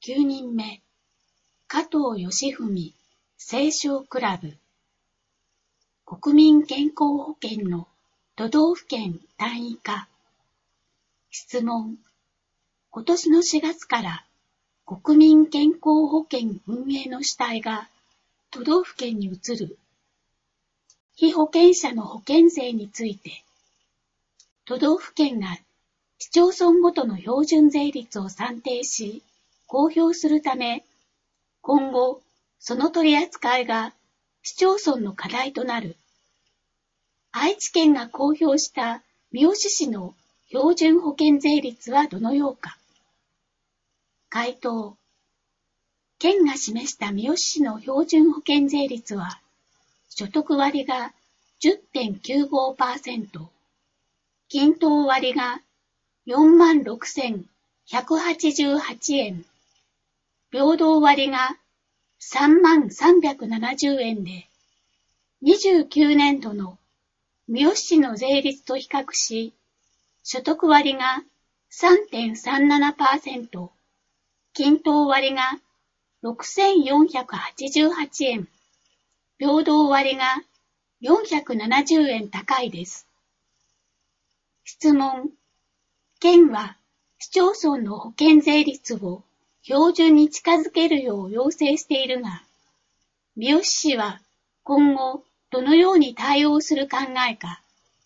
9人目、加藤義文、青少クラブ。国民健康保険の都道府県単位化。質問。今年の4月から国民健康保険運営の主体が都道府県に移る。被保険者の保険税について、都道府県が市町村ごとの標準税率を算定し、公表するため、今後、その取り扱いが市町村の課題となる。愛知県が公表した三好市の標準保険税率はどのようか。回答。県が示した三好市の標準保険税率は、所得割が 10.95%、均等割が 46,188 円、平等割が 30,370 円で、29年度の三好市の税率と比較し、所得割が 3.37%、均等割が 6,488 円、平等割が470円高いです。質問。県は市町村の保険税率を標準に近づけるよう要請しているが、三好市は今後どのように対応する考えか。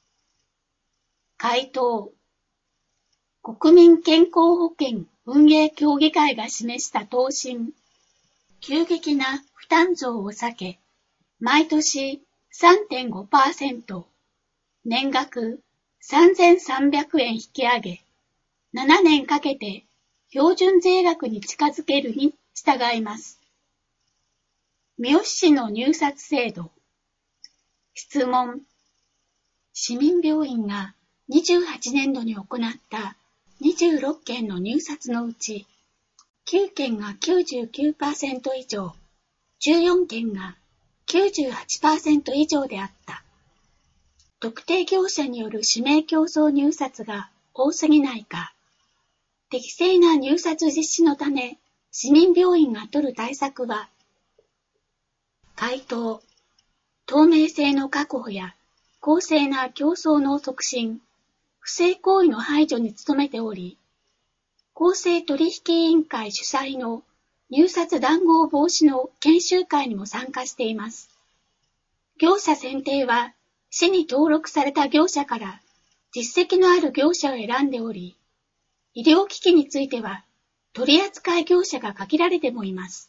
回答。国民健康保険運営協議会が示した答申、急激な負担増を避け、毎年 3.5%、年額3,300円引き上げ、7年かけて標準税額に近づけるに従います。三好市の入札制度。質問。市民病院が28年度に行った26件の入札のうち、9件が 99% 以上、14件が 98% 以上であった。特定業者による指名競争入札が多すぎないか。適正な入札実施のため、市民病院が取る対策は、回答。透明性の確保や公正な競争の促進、不正行為の排除に努めており、公正取引委員会主催の入札談合防止の研修会にも参加しています。業者選定は、市に登録された業者から実績のある業者を選んでおり、医療機器については取扱業者が限られてもいます。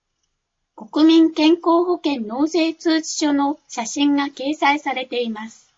国民健康保険納税通知書の写真が掲載されています。